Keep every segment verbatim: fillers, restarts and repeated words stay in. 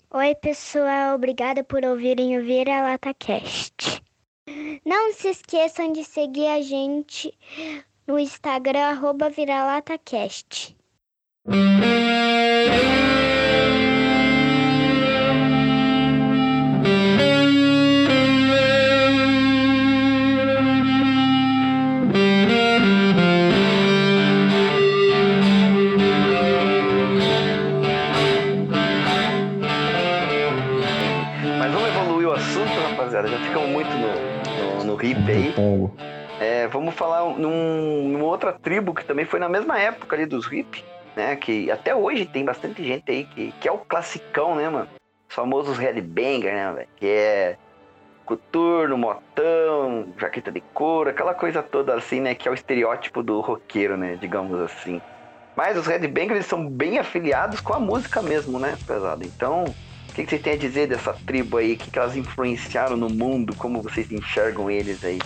Oi, pessoal, obrigada por ouvirem o ViraLataCast. Não se esqueçam de seguir a gente no Instagram, arroba ViraLataCast. Mas vamos evoluir o assunto, rapaziada. Já ficamos muito no, no, no hip aí. É, vamos falar num, numa outra tribo que também foi na mesma época ali dos hip, né? Que até hoje tem bastante gente aí que, que é o classicão, né, mano? Os famosos headbanger, né, velho? Que é coturno, motão, jaqueta de couro, aquela coisa toda assim, né? Que é o estereótipo do roqueiro, né? Digamos assim. Mas os headbangers, eles são bem afiliados com a música mesmo, né, pesado? Então, o que, que vocês têm a dizer dessa tribo aí? O que, que elas influenciaram no mundo? Como vocês enxergam eles aí?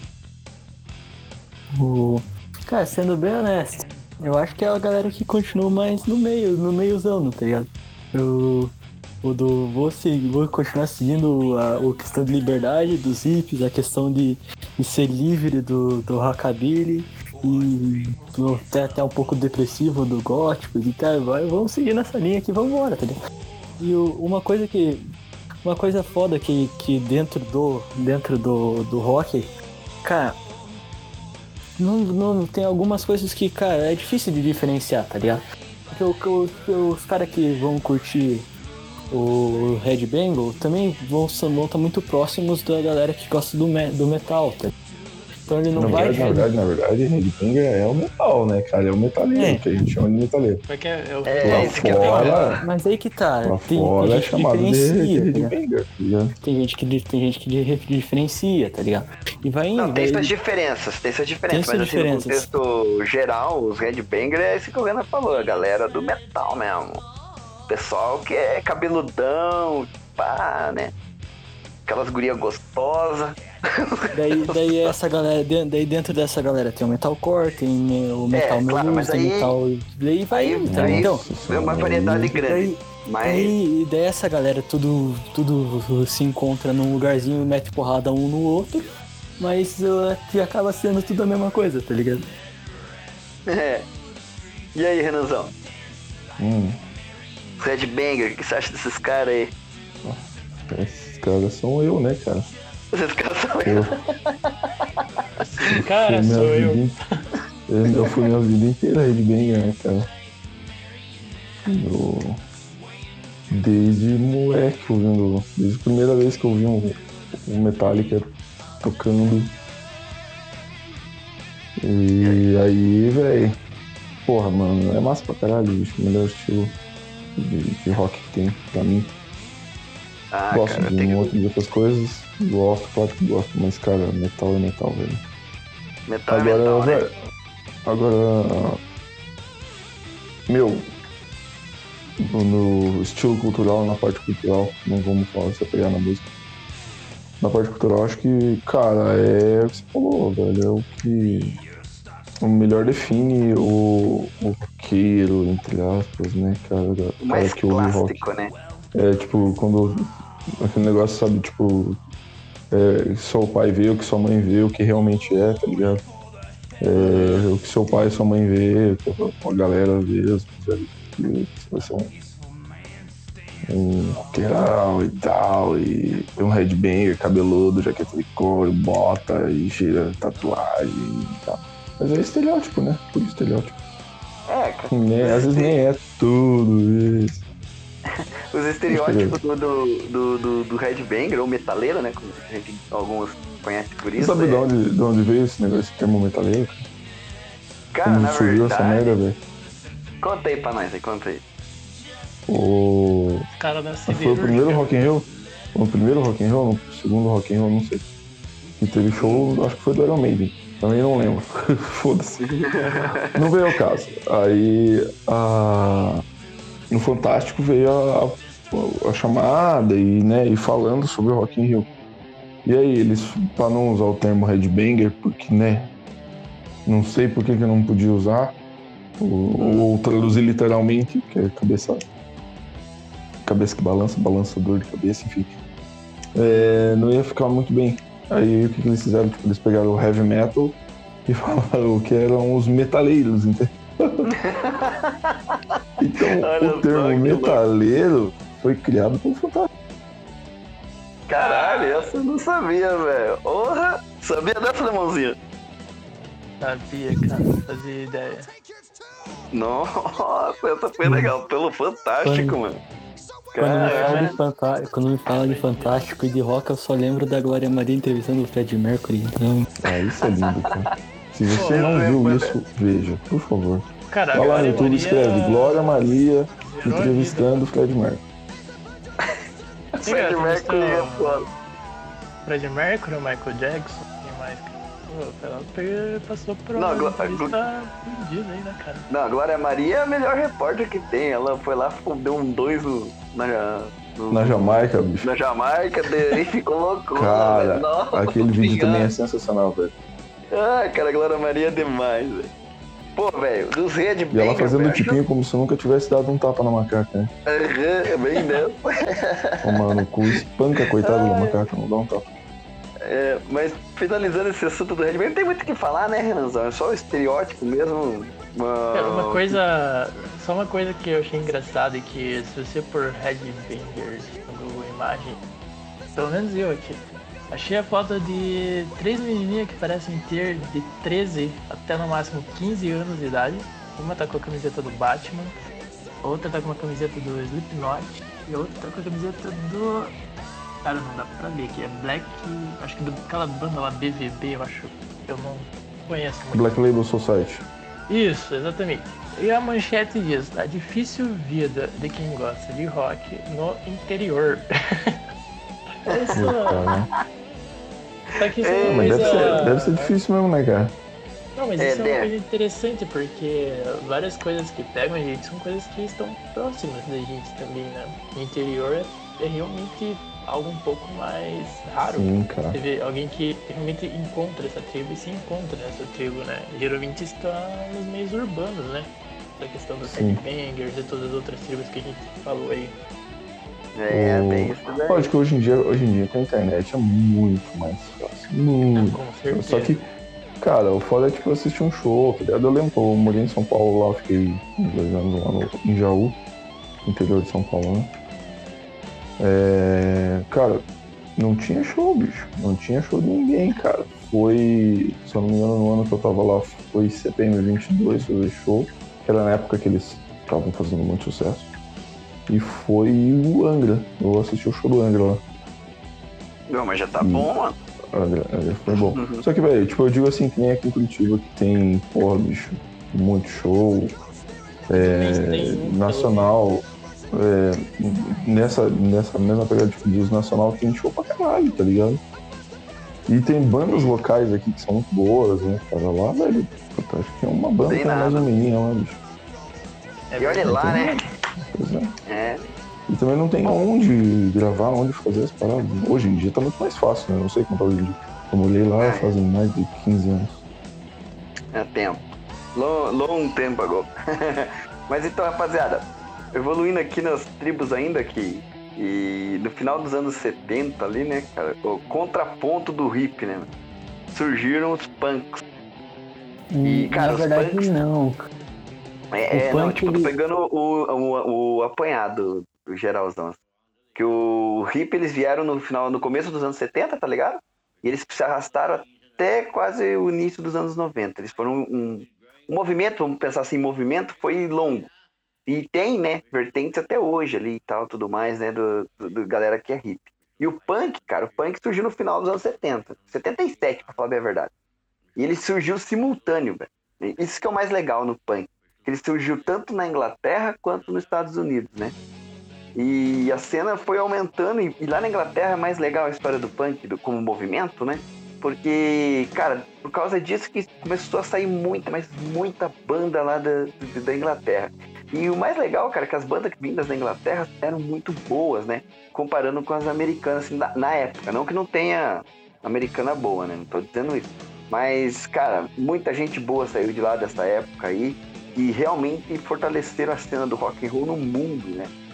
O... Cara, sendo bem honesto, eu acho que é a galera que continua mais no meio, no meiozão, tá ligado? Eu, o do, vou, seguir, vou continuar seguindo a, a questão de liberdade dos hips, a questão de, de ser livre do, do rockabilly e do, até, até um pouco depressivo do gótico e tá, vai, vamos seguir nessa linha aqui, vamos embora, tá ligado? E o, uma coisa que, uma coisa foda que, que dentro do, dentro do, do rock, cara, Não, não, tem algumas coisas que, cara, é difícil de diferenciar, tá ligado? Porque o, o, os caras que vão curtir o Headbanger também vão estar muito próximos da galera que gosta do, me, do metal, tá? Então ele não na vai... Verdade, na verdade, na verdade, Headbanger é o metal, né, cara? É o metaleiro, é. que a gente chama de metaleiro. Porque é o é, esse que é fora, Mas aí que tá, tem, fora tem é gente chamado que diferencia, de, de tá Headbanger, tá tem gente que tem gente que diferencia, tá ligado? E vai indo. Não, tem vai... suas diferenças, tem suas diferenças, tem mas suas assim, diferenças. no contexto geral, os headbanger é isso que o Renan falou, a galera do metal mesmo. O pessoal que é cabeludão, pá, né? Aquelas gurias gostosas. Daí, daí essa galera, daí dentro dessa galera tem o metalcore, tem o metal É, meluso, claro, mas tem aí- metal. Daí vai Aí, indo, tá? aí Então, é uma variedade grande. daí, Mas daí, daí essa galera tudo, tudo se encontra num lugarzinho e mete porrada um no outro, mas uh, que acaba sendo tudo a mesma coisa, tá ligado? é. E aí, Renanzão? Hum, Os headbanger, o que você acha desses caras aí? esses caras são eu, né, cara? Esses caras são Eu, cara, minha sou eu. vida, eu. Eu fui minha vida inteira Headbanger, né, cara? Eu, desde moleque, ouvindo. Desde a primeira vez que eu vi um, um Metallica tocando. E aí, velho. Porra, mano, é massa pra caralho, bicho. O melhor estilo de, de rock que tem pra mim. Ah, Gosto cara, de, tem um outro, de outras coisas. Gosto, claro que gosto, mas, cara, metal é metal, velho. metal é Agora, metal, né? velho, agora, meu, no, no estilo cultural, na parte cultural, não vamos falar se pegar na música. Na parte cultural, acho que, cara, é o que você falou, velho, é o que o melhor define o, o roqueiro, entre aspas, né, cara, O cara mais que ouve rock. clássico, né? É, tipo, quando aquele negócio, sabe, tipo, é, só o pai vê o que sua mãe vê, o que realmente é, tá ligado? É, o que seu pai e sua mãe vê, a galera vê, que vai ser um, um roqueirão e tal, e tem um headbanger, cabeludo, jaqueta de couro, bota e cheira tatuagem e tal. Mas é estereótipo, né? Tudo estereótipo. É, cara. Nem, às vezes nem é tudo isso. Os estereótipos do, do, do, do, do headbanger, ou metaleiro, né? Como a gente, alguns conhecem por Você isso. sabe é... de, onde, de onde veio esse negócio, esse termo metaleiro? Cara, Como na surgiu essa verdade... merda, velho? Conta aí pra nós, aí, conta aí. O... Os caras da Foi o primeiro Rock in Rio? Foi o primeiro Rock in Rio? O segundo Rock in Rio, não sei. Que teve show, acho que foi do Iron Maiden. Também não lembro. Foda-se. Não veio ao caso. Aí, a... no Fantástico veio a, a, a chamada e, né, e falando sobre o Rock in Rio. E aí, eles, pra não usar o termo headbanger, porque, né, não sei por que que eu não podia usar, ou, ou traduzir literalmente, que é cabeçada. cabeça que balança, balança dor de cabeça, enfim. É, não ia ficar muito bem. Aí o que, que eles fizeram? Tipo, eles pegaram o heavy metal e falaram que eram os metaleiros, entendeu? Então Olha o termo só, metaleiro foi criado pelo Fantástico. Caralho, essa eu não sabia, velho. Porra! Sabia dessa, Lemãozinha? Sabia, cara, não fazia ideia. Nossa, essa foi legal. Pelo Fantástico, Quando- mano. Quando me, fala Caralho. de fanta- quando me fala de Fantástico e de rock, eu só lembro da Glória Maria entrevistando o Fred Mercury. Então, Ah, isso é lindo, cara. Se você Pô, não eu viu lembro, isso, veja, por favor. Cara, Vai lá no Glória YouTube e Maria escreve Glória Maria virou entrevistando o Fred Mercury. Sim, Fred eu Mercury é entrevistou foda. Fred Mercury, Michael Jackson, quem mais? Pô, ela pe- passou por Não, uma Glo- entrevista fudida aí, né, cara? Não, a Glória Maria é a melhor repórter que tem. Ela foi lá, deu um dois no, na, no- Na Jamaica, bicho. na Jamaica, daí ficou louco. Cara, Nossa, aquele vídeo obrigado. também é sensacional, velho. Ah, cara, a Glória Maria é demais, velho. Pô, velho, dos Red E ela Banger, fazendo velho, o tipinho como se nunca tivesse dado um tapa na macaca, né? Aham, é bem dessa. Tomando no cu, espanca, coitado da macaca, não dá um tapa. É, mas finalizando esse assunto do Red Banger, não tem muito o que falar, né, Renanzão? É só o estereótipo mesmo. Uma, É, uma coisa, só uma coisa que eu achei engraçada é que se você pôr Headbangers no Google Imagem, pelo menos eu aqui, achei a foto de três menininhas que parecem ter de treze até no máximo quinze anos de idade. Uma tá com a camiseta do Batman, outra tá com uma camiseta do Slipknot e outra tá com a camiseta do... Cara, não dá pra ver aqui, é Black... Acho que daquela banda lá, B V B, eu acho. Eu não conheço muito. Black Label Society. Isso, exatamente. E a manchete diz, a difícil vida de quem gosta de rock no interior. Isso, Cara, só que isso é É, uma mas coisa... deve ser, deve ser difícil mesmo, né, cara? Não, mas É, isso é uma né? coisa interessante, porque várias coisas que pegam a gente são coisas que estão próximas da gente também, né? O interior é, é realmente algo um pouco mais raro. Sim, cara. Você vê alguém que realmente encontra essa tribo e se encontra nessa tribo, né? Geralmente está nos meios urbanos, né? A questão dos Sim. headbangers e todas as outras tribos que a gente falou aí. É, O- bem isso daí. Lógico que hoje em dia, hoje em dia com a internet é muito mais fácil. Muito. Com certeza. Só que, cara, o foda é tipo assistir um show, tá ligado? Eu lembro que eu morei em São Paulo lá, eu fiquei dois anos lá no, em Jaú, interior de São Paulo, né? É, cara, não tinha show, bicho. Não tinha show de ninguém, cara. Foi, se eu não me engano, no ano que eu tava lá, foi C P M vinte e dois fazer show, que era na época que eles estavam fazendo muito sucesso. E foi o Angra. Eu assisti o show do Angra lá. Não, mas já tá Hum. bom, mano. Angra, Angra foi bom. Uhum. Só que, velho, tipo, eu digo assim, que nem aqui em Curitiba, que tem, porra, bicho, muito show. Mas É, tem um nacional. É, nessa, nessa mesma pegada tipo, dos nacional tem show pra caralho, tá ligado? E tem bandas locais aqui que são muito boas, né? Cara, lá, velho, puta, acho que é uma banda Tem que é mais nada. um menino, né, bicho? É E olha lá, né? Pois é. É. E também não tem onde gravar, onde fazer as paradas. Hoje em dia tá muito mais fácil, né? Eu não sei quanto é hoje em dia. Eu olhei lá É. fazem mais de quinze anos. É tempo. Long, long tempo agora. Mas então, rapaziada, evoluindo aqui nas tribos ainda aqui, e no final dos anos setenta ali, né, cara, o contraponto do hip, né? Surgiram os punks. E, cara, na os verdade, punks- não. É, O não, punk, tipo, tô ele- pegando o, o, o apanhado do geralzão. Que o hip eles vieram no final, no começo dos anos setenta, tá ligado? E eles se arrastaram até quase o início dos anos noventa. Eles foram um, um movimento, vamos pensar assim, movimento foi longo. E tem, né, vertentes até hoje ali e tal, tudo mais, né, do, do, do galera que é hip. E o punk, cara, o punk surgiu no final dos anos setenta. setenta e sete, pra falar bem a verdade. E ele surgiu simultâneo, velho. Isso que é o mais legal no punk. Ele surgiu tanto na Inglaterra quanto nos Estados Unidos, né? E a cena foi aumentando, e, e lá na Inglaterra é mais legal a história do punk do, como movimento, né? Porque, cara, por causa disso que começou a sair muita, mas muita banda lá da, da, da Inglaterra. E o mais legal, cara, é que as bandas vindas da Inglaterra eram muito boas, né? Comparando com as americanas, assim, na, na época. Não que não tenha americana boa, né? Não tô dizendo isso. Mas, cara, muita gente boa saiu de lá dessa época aí. E realmente fortaleceram a cena do rock and roll no mundo, né?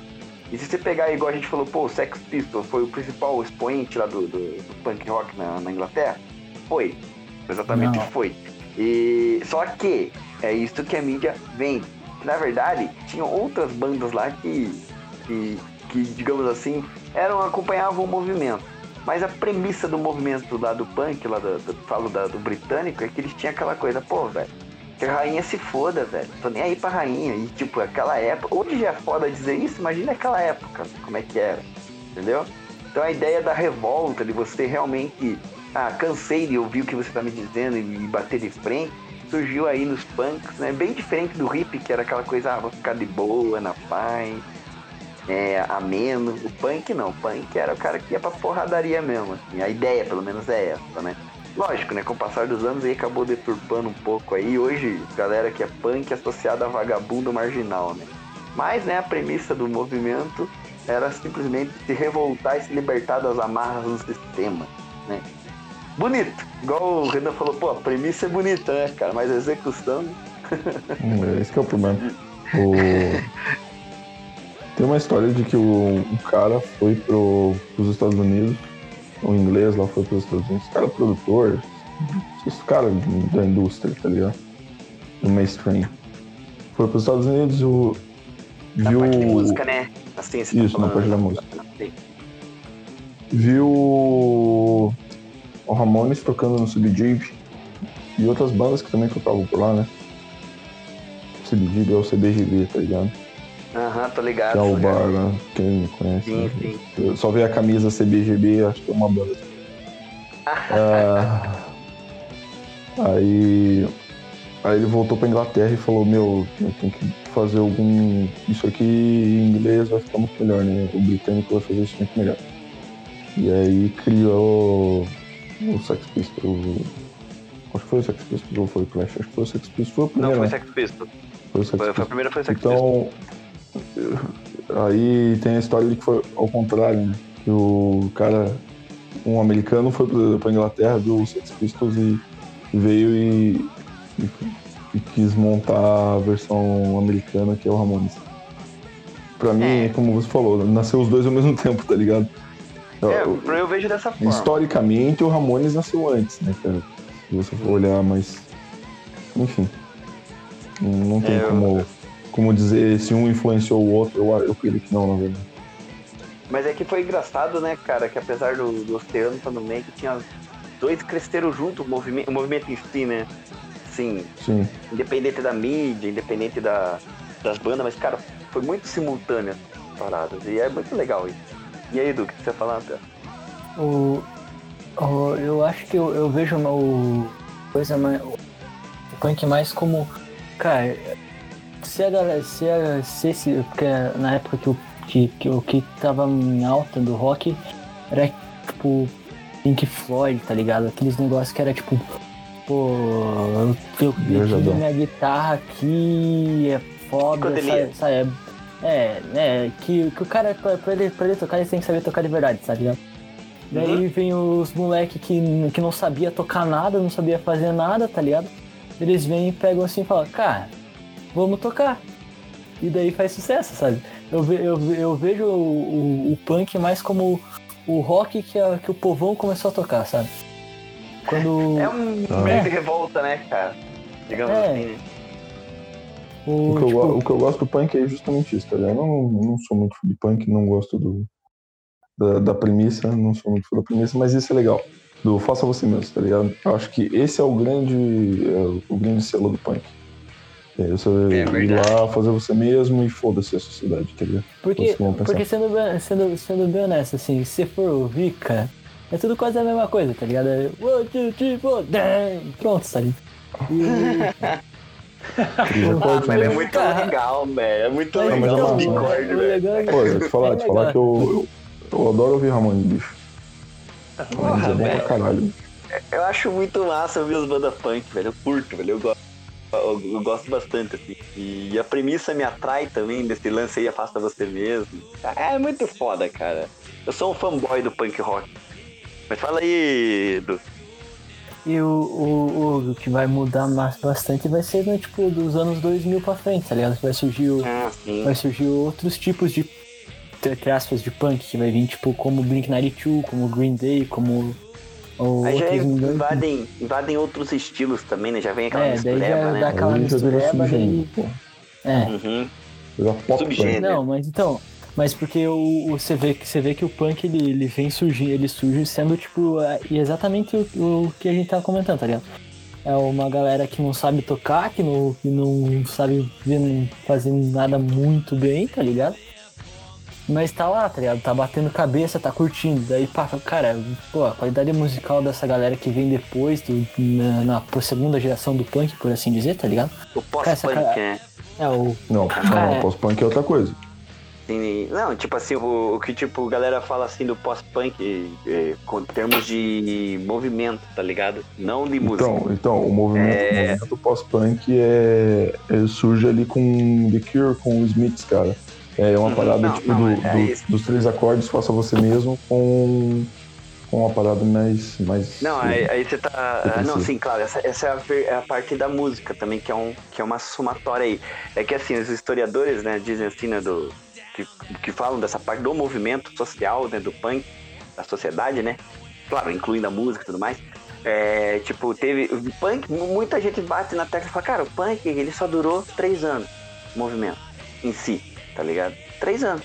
E se você pegar, igual a gente falou, pô, o Sex Pistols foi o principal expoente lá do, do, do punk rock na, na Inglaterra? Foi. Exatamente Não. foi. E, só que é isso que a mídia vende. Na verdade, tinham outras bandas lá que, que, que digamos assim, eram, acompanhavam o movimento. Mas a premissa do movimento lá do punk, lá do, do, falo da, do britânico, é que eles tinham aquela coisa, pô, velho, que a rainha se foda, velho. Tô nem aí pra rainha. E, tipo, aquela época... Hoje já é foda dizer isso, imagina aquela época, como é que era. Entendeu? Então a ideia da revolta, de você realmente... Ah, cansei de ouvir o que você tá me dizendo e bater de frente, surgiu aí nos punks, né? Bem diferente do hip, que era aquela coisa, ah, vou ficar de boa, na paz, é, ameno. O punk não. O punk era o cara que ia pra porradaria mesmo, assim. A ideia, pelo menos, é essa, né? Lógico, né? Com o passar dos anos aí acabou deturpando um pouco aí. Hoje, galera que é punk é associada a vagabundo marginal, né? Mas, né, a premissa do movimento era simplesmente se revoltar e se libertar das amarras do sistema, né? Bonito! Igual o Renan falou, pô, a premissa é bonita, né, cara? Mas a execução... hum, esse que é o problema. O... Tem uma história de que o, um cara foi pro, pros Estados Unidos, o inglês lá foi pros Estados Unidos, esse cara é produtor, esse cara da indústria, tá ligado? Do mainstream. Foi pros Estados Unidos, o... Na viu... parte de música, né? Assim, você Isso, tá na parte da música. Viu o Ramones tocando no C B G B e outras bandas que também tocavam por lá, né? C B G B é o C B G B, tá ligado? Aham, uhum, tô ligado. Que é o ligado. bar, né? Quem me conhece. Sim, né? sim. Eu só vi a camisa C B G B, acho que é uma banda. ah, aí, aí ele voltou pra Inglaterra e falou, meu, eu tenho que fazer algum... Isso aqui em inglês vai ficar muito melhor, né? O britânico vai fazer isso muito melhor. E aí criou o Sex Pistols. Acho que foi o Sex Pistols ou foi o Clash? Acho que foi o Sex Pistols. Foi o primeiro, Não, foi o né? Sex Pistols. Foi o Sex Foi, Pistols. foi a primeira foi o Sex Pistols. Então, aí tem a história de que foi ao contrário, né? Que o cara, um americano foi pra Inglaterra, viu o Sex Pistols e veio e, e, e quis montar a versão americana, que é o Ramones. Pra mim, é. como você falou, nasceu os dois ao mesmo tempo, tá ligado? É, eu, eu vejo dessa forma. Historicamente, o Ramones nasceu antes, né, cara? Se você for olhar, mas... Enfim. Não tem é, como, eu... como dizer se um influenciou o outro. Eu, eu creio que não, na verdade. Mas é que foi engraçado, né, cara? Que apesar do, do Oceano estar no meio, que tinha dois cresceram junto, o movimento, o movimento em si, né? Assim, Sim. Independente da mídia, independente da, das bandas, mas, cara, foi muito simultâneo as paradas. E é muito legal isso. E aí, Edu, o que você ia falar, Pé? O, o, eu acho que eu, eu vejo o coisa mais, o punk mais como, cara, se a galera, se, a, se esse, porque na época que o que, que, o que tava em alta do rock era tipo Pink Floyd, tá ligado? Aqueles negócios que era tipo, pô, eu, eu, eu tive minha guitarra aqui, é foda, sabe? sabe? É, né, que, que o cara, pra, pra, ele, pra ele tocar, ele tem que saber tocar de verdade, sabe? Uhum. Daí vem os moleques que, que não sabia tocar nada, não sabia fazer nada, tá ligado? Eles vêm e pegam assim e falam, cara, vamos tocar. E daí faz sucesso, sabe? Eu, ve, eu, eu vejo o, o, o punk mais como o rock que, a, que o povão começou a tocar, sabe? Quando... É um ah. meio de revolta, né, cara? Digamos é. assim, né? O, o, que tipo... eu, o que eu gosto do punk é justamente isso, tá ligado? Eu não, não sou muito fã de punk, não gosto do, da, da premissa, não sou muito fã da premissa, mas isso é legal. Do faça você mesmo, tá ligado? Eu acho que esse é o grande, é, o grande selo do punk. É você é ir lá, fazer você mesmo e foda-se a sociedade, tá ligado? Porque, porque sendo, bem, sendo, sendo bem honesto, assim, se for ouvir, cara, é tudo quase a mesma coisa, tá ligado? É one, two, three, four, damn, pronto, sabe? E... Ah, mas é muito legal, velho. É muito legal, legal o Bicorde, velho. Pô, eu te falar, te falar que eu, eu, eu adoro ouvir Ramones, bicho. Ramones é bom pra caralho. Eu acho muito massa ouvir as bandas punk, velho. Eu curto, velho. Eu gosto, eu, eu gosto bastante, assim. E a premissa me atrai também, desse lance aí, afasta você mesmo. É muito foda, cara. Eu sou um fanboy do punk rock. Mas fala aí, Edu. E o, o, o que vai mudar mais bastante vai ser, né, tipo, dos anos dois mil pra frente, tá ligado? Vai surgir, o, ah, vai surgir outros tipos de, entre aspas, de punk, que vai vir, tipo, como Blink cento e noventa e dois, como Green Day, como... O Aí já outros milhões. invadem, invadem outros estilos também, né? Já vem aquela É, daí mistureba, já né? dá aquela Aí já vira mistureba, daí... subgênero, pô. É. Uhum. Vira pop punk. Subgênero. Não, mas então... Mas porque o, o, você, vê, você vê que o punk, ele, ele vem surgindo, ele surge sendo, tipo, é, exatamente o, o que a gente tava comentando, tá ligado? É uma galera que não sabe tocar, que não, que não sabe fazer nada muito bem, tá ligado? Mas tá lá, tá ligado? Tá batendo cabeça, tá curtindo. Daí, pá, cara, pô, a qualidade musical dessa galera que vem depois, do, na, na segunda geração do punk, por assim dizer, tá ligado? O pós-punk, cara, né? É, o... Não, Ah, não, é. pós-punk é outra coisa. Sim, não, tipo assim, o, o que tipo, a galera fala assim do pós-punk é, com termos de movimento, tá ligado? Não de música. Então, então o movimento, É. o movimento pós-punk é, é- surge ali com The Cure, com os Smiths, cara. É uma Uhum, parada não, tipo não, do- é do- isso. dos três acordes, faça você mesmo, com, com uma parada mais. mais Não, aí, aí você tá. Eu Não, preciso. sim, claro, essa, essa é, a, ver- é a parte da música também, que é, um, que é uma somatória aí. É que assim, os historiadores, né, dizem assim, né, do, que, que falam dessa parte do movimento social, né, do punk, da sociedade, né? Claro, incluindo a música e tudo mais. É, tipo, teve. O punk, muita gente bate na tecla e fala, cara, o punk ele só durou três anos, o movimento em si, tá ligado? Três anos.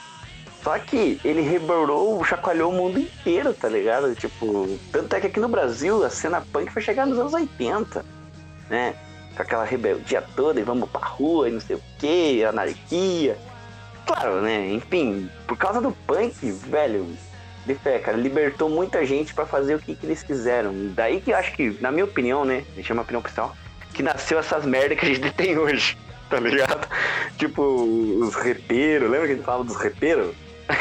Só que ele reborou, chacoalhou o mundo inteiro, tá ligado? Tipo, tanto é que aqui no Brasil a cena punk foi chegar nos anos oitenta, né? Com aquela rebeldia toda e vamos pra rua e não sei o que, anarquia. Claro, né? Enfim, por causa do punk, velho, de fé, cara, libertou muita gente pra fazer o que, que eles quiseram. Daí que eu acho que, na minha opinião, né? A gente chama opinião pessoal, que nasceu essas merdas que a gente tem hoje, tá ligado? Tipo, os repeiros, lembra que a gente falava dos repeiros?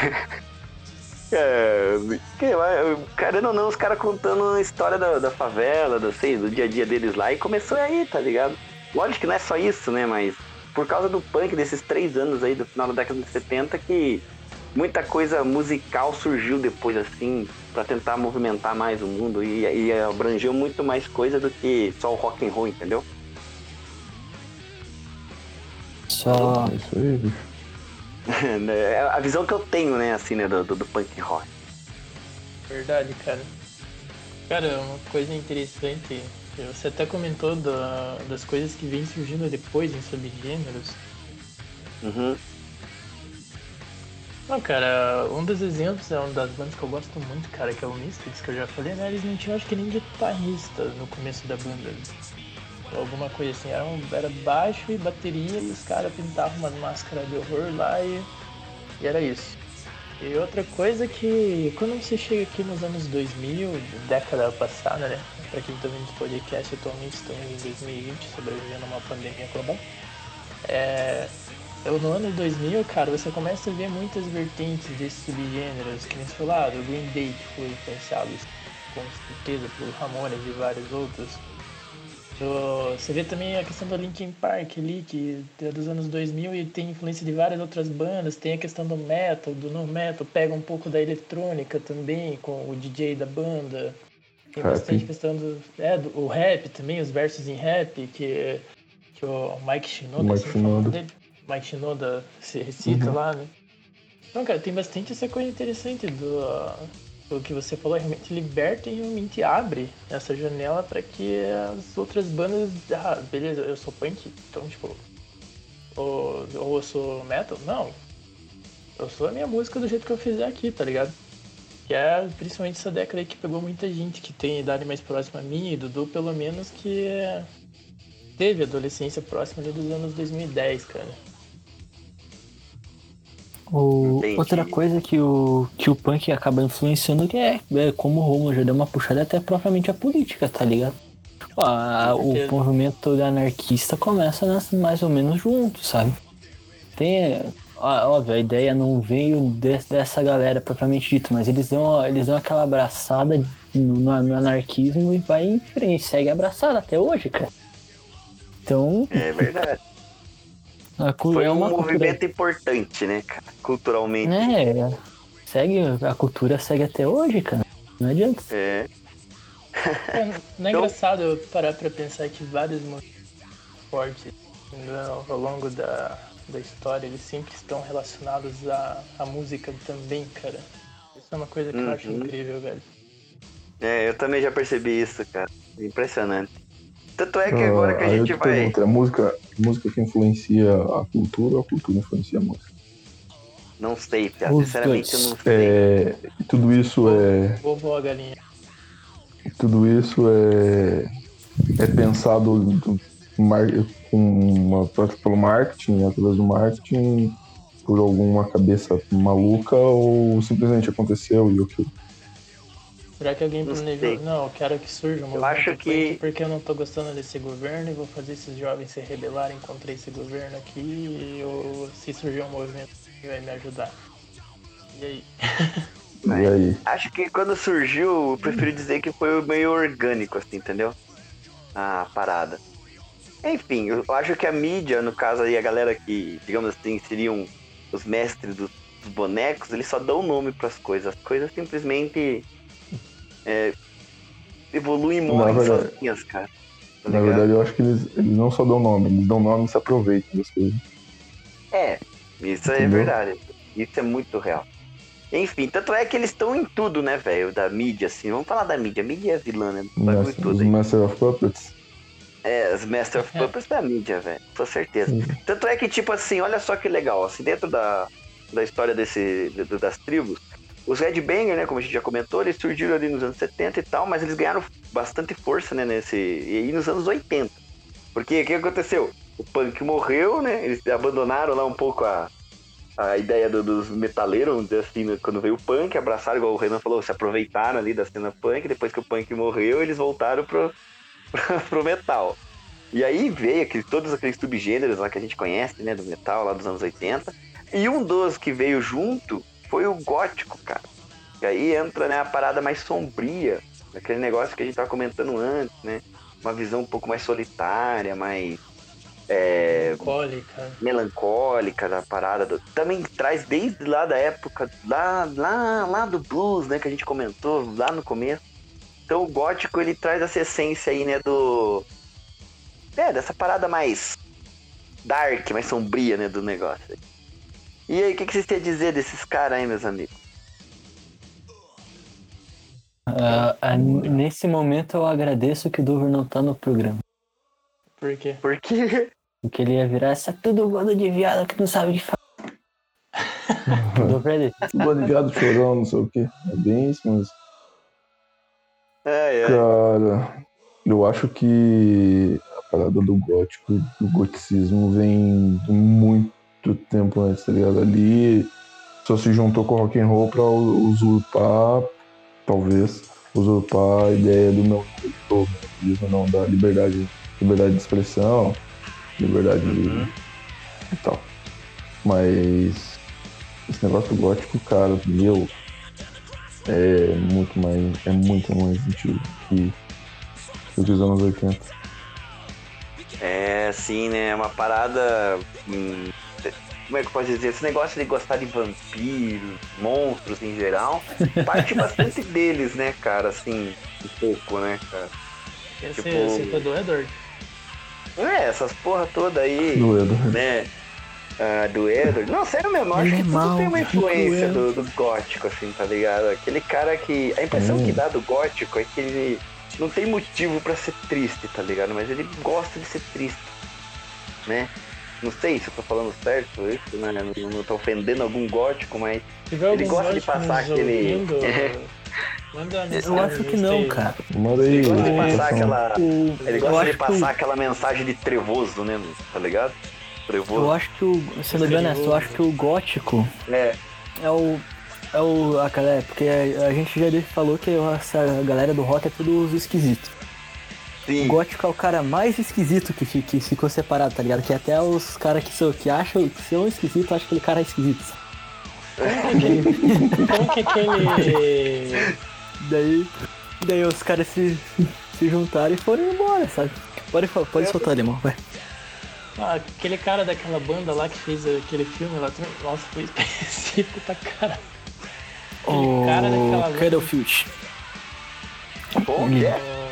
É, que, querendo ou não, os caras contando a história da, da favela, do, sei, do dia a dia deles lá, e começou aí, tá ligado? Lógico que não é só isso, né, mas por causa do punk desses três anos aí, do final da década de setenta, que muita coisa musical surgiu depois, assim, pra tentar movimentar mais o mundo, e, e abrangeu muito mais coisa do que só o rock and roll, entendeu? Só... É isso aí, bicho. É a visão que eu tenho, né, assim, né, do, do, do punk rock. Verdade, cara. Cara, uma coisa interessante, você até comentou da, das coisas que vêm surgindo depois em subgêneros. Uhum. Não, cara, um dos exemplos é uma das bandas que eu gosto muito, cara, que é o Misfits, que eu já falei, né? Eles não tinham, acho que nem guitarrista no começo da banda. Alguma coisa assim, era, um, era baixo e bateria e os caras pintavam umas máscaras de horror lá e, e era isso. E outra coisa que quando você chega aqui nos anos dois mil, década passada, né? Pra quem tá vendo esse podcast, atualmente estamos em dois mil e vinte, sobrevivendo a uma pandemia global. É, eu, no ano dois mil, cara, você começa a ver muitas vertentes desses subgêneros, que nem se falou, do Green Day, que foi influenciado com certeza por Ramones e vários outros. Você vê também a questão do Linkin Park ali, que é dos anos dois mil e tem influência de várias outras bandas. Tem a questão do metal, do no metal, pega um pouco da eletrônica também, com o D J da banda. Tem Rap. bastante questão do, é, do o rap também, os versos em rap, que, que o Mike Shinoda, Mike assim, fala Shinoda. dele. Mike Shinoda se recita Uhum. lá, né? Então, cara, tem bastante essa coisa interessante do... O que você falou realmente liberta e realmente abre essa janela para que as outras bandas, ah, beleza, eu sou punk, então tipo, ou, ou eu sou metal, não, eu sou a minha música do jeito que eu fizer aqui, tá ligado? Que é principalmente essa década aí que pegou muita gente que tem idade mais próxima a mim, e Dudu pelo menos, que teve adolescência próxima ali dos anos dois mil e dez, cara. O, Entendi. outra coisa que o, que o punk acaba influenciando que é, é como o Romulo já deu uma puxada, até propriamente a política, tá ligado? Ó, a- Com o certeza. movimento anarquista começa nas- mais ou menos junto, sabe? Tem, ó, óbvio, a ideia não veio de- dessa galera propriamente dito, mas eles dão, eles dão aquela abraçada no, no anarquismo e vai em frente, segue abraçada até hoje, cara. Então, É verdade. a cu- Foi é um uma movimento cultura... importante, né, cara? Culturalmente. É, segue, a cultura segue até hoje, cara. Não adianta. É. É, não é Então- engraçado eu parar pra pensar que vários movimentos fortes né, ao longo da, da história, eles sempre estão relacionados à, à música também, cara. Isso é uma coisa que uhum. eu acho incrível, velho. É, eu também já percebi isso, cara. Impressionante. Tanto é que agora que a ah, gente vai... Pergunto, é música, música que influencia a cultura ou a cultura influencia a música? Não sei, cara. Sinceramente eu não sei. É, tudo isso é... Vovó a galinha. Tudo isso é, é pensado do, com uma, pelo marketing, através do marketing, por alguma cabeça maluca, ou simplesmente aconteceu e o que? Será que alguém planejou? Não, não, eu quero que surja um movimento acho que... porque eu não tô gostando desse governo e vou fazer esses jovens se rebelarem contra esse governo aqui, ou se surgir um movimento que vai me ajudar. E aí? E aí? Acho que quando surgiu, eu prefiro dizer que foi meio orgânico, assim, entendeu? A parada. Enfim, eu acho que a mídia, no caso aí, a galera que, digamos assim, seriam os mestres dos, dos bonecos, eles só dão nome pras coisas. As coisas simplesmente é, evoluem e morrem sozinhas, cara. Tá na verdade, eu acho que eles, eles não só dão nome, eles dão nome e se aproveitam das coisas. É, isso Entendeu? É verdade. Isso é muito real. Enfim, tanto é que eles estão em tudo, né, velho, da mídia, assim. Vamos falar da mídia. A mídia é vilã, né? Master, tudo, os Master of Puppets? É, os Master of Puppets da mídia, velho. Com certeza. Uhum. Tanto é que, tipo assim, olha só que legal. Assim, dentro da, da história desse, das tribos, os Headbanger, né, como a gente já comentou, eles surgiram ali nos anos setenta e tal, mas eles ganharam bastante força, né, nesse... E aí nos anos oitenta. Porque o que aconteceu? O punk morreu, né? Eles abandonaram lá um pouco a... a ideia do, dos metaleiros, vamos dizer assim, quando veio o punk, abraçaram, igual o Renan falou, se aproveitaram ali da cena punk, depois que o punk morreu, eles voltaram pro, pro metal. E aí veio aquele, todos aqueles subgêneros lá que a gente conhece, né, do metal, lá dos anos oitenta, e um dos que veio junto foi o gótico, cara. E aí entra, né, a parada mais sombria, aquele negócio que a gente tava comentando antes, né, uma visão um pouco mais solitária, mais... É, melancólica. melancólica da parada do, também traz desde lá da época lá, lá, lá do blues, né, que a gente comentou lá no começo. Então o gótico ele traz essa essência aí, né, do é, dessa parada mais dark, mais sombria, né, do negócio. E aí, o que, que vocês têm a dizer desses caras aí, meus amigos? Uh, uh, nesse momento eu agradeço que o Dover não tá no programa. Por quê? Por quê? Porque ele ia virar essa tudo bando de viado que não sabe o que falar. Bando de viado chorão, não sei o quê. É bem isso mesmo. É, é. Cara, eu acho que a parada do gótico, do goticismo vem de muito tempo antes, tá ligado? Ali só se juntou com o rock and roll pra usurpar, talvez, usurpar a ideia do meu todo, não, da liberdade, liberdade de expressão, liberdade uhum. de... e tal. Mas esse negócio do gótico, cara, meu, é muito mais, é muito mais antigo que os anos oitenta. É, sim, né? É uma parada... Hum, como é que eu posso dizer? Esse negócio de gostar de vampiros, monstros em geral, parte bastante deles, né, cara? Assim, um pouco, né, cara? Esse, tipo... esse foi do Edward? É, essas porra toda aí, do Edward. né? Uh, do Edward. Não, sério mesmo, acho que tudo tem uma influência do, do gótico, assim, tá ligado? Aquele cara que... A impressão hum. que dá do gótico é que ele não tem motivo pra ser triste, tá ligado? Mas ele gosta de ser triste, né? Não sei se eu tô falando certo isso, né? Não, não tô ofendendo algum gótico, mas ele gosta de passar aquele... Ouvindo, manda eu acho que não, cara. Manda aí. Ele gosta de passar aquela... Ele gosta de passar que... aquela mensagem de trevoso, né? Tá ligado? Trevoso. Eu acho que o... Sendo bem honesto, eu acho que o gótico... É. É o... É o... Aquela... Porque a, a gente já falou que essa galera do rock é tudo os esquisitos. Sim. O gótico é o cara mais esquisito que, que, que ficou separado, tá ligado? Que até os caras que, são, que acham que são esquisitos, acham que aquele cara é esquisito. Como que aquele... Daí, daí os caras se, se juntaram e foram embora, sabe? Pode, pode soltar, Limão, vai. Ah, aquele cara daquela banda lá que fez aquele filme lá, nossa, foi específico pra caralho. O cara daquela Cradlefield. Bom, que é?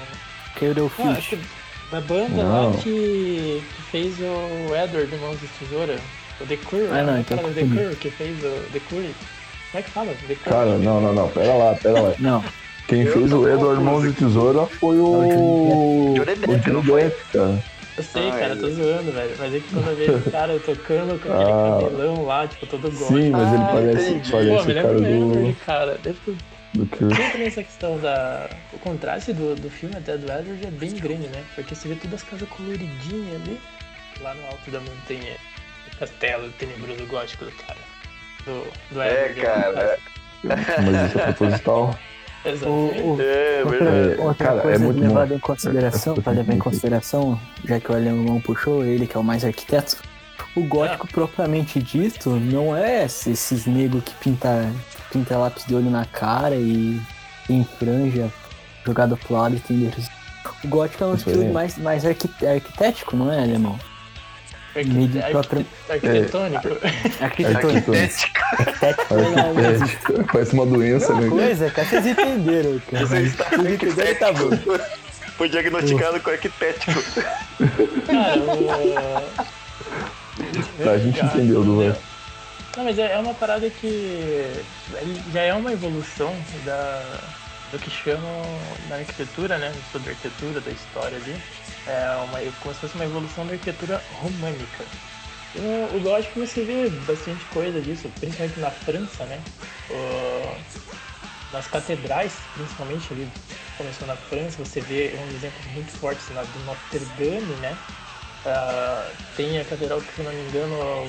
Cradlefield. Da banda Não. lá que, que fez o Edward do Mãos de Tesoura. O The Cure, Ah, não, né? então O The confundi. Cure que fez o The Cure. Como é que fala? The Cure. Cara, não, não, não, pera lá, pera lá. Não, Quem Eu fez tô o Edward confuso Mãos de aqui. Tesoura foi o. Johnny Depp, o Johnny não foi? Depp, cara. Eu sei, Ai, cara, eu tô ai. zoando, velho. Mas é que quando eu vejo o cara tocando com aquele Ah. cabelão lá, tipo, todo gótico. Sim, mas ele Ah, parece, entendi. Pô, parece me o cara lembro mesmo do. de cara. Deve- do que... Tem também essa questão da. O contraste do, do filme até do Edward é bem grande, né? Porque você vê todas as casas coloridinhas ali, lá no alto da montanha. O castelo tenebroso gótico do cara. Do, do É, Edward. cara. Mas isso é proposital. Exatamente. o, o, É, outra, verdade. outra Cara, é coisa muito levada bom. em consideração, para levar em consideração, já que o alemão puxou, ele que é o mais arquiteto, o gótico propriamente dito não é esses negros que pinta, pinta lápis de olho na cara e tem franja jogada pro lado e tem dedos. O gótico é um Isso estilo aí. mais, mais arquite- arquitético, não é, alemão? Mídia Arquite- própria- Arquitetônico. Arquitetônico. Arquitética. Arquitético não existe. Arquiteto. Parece uma doença, Uma né? coisa, cara, vocês entenderam, cara. Você está Vocês entenderam, tá bom. Foi diagnosticado com arquitético. Cara, o. Tá, a gente entendeu, Duvan. Não, mas é é uma parada que já é uma evolução da, do que chamam na arquitetura, né? No estudo da arquitetura, da história ali. É uma, como se fosse uma evolução da arquitetura românica. E no, o gótico você vê bastante coisa disso, principalmente na França, né? O, nas catedrais, principalmente ali, começou na França, você vê um exemplo muito forte na do Notre Dame, né? Ah, tem a catedral que, se não me engano,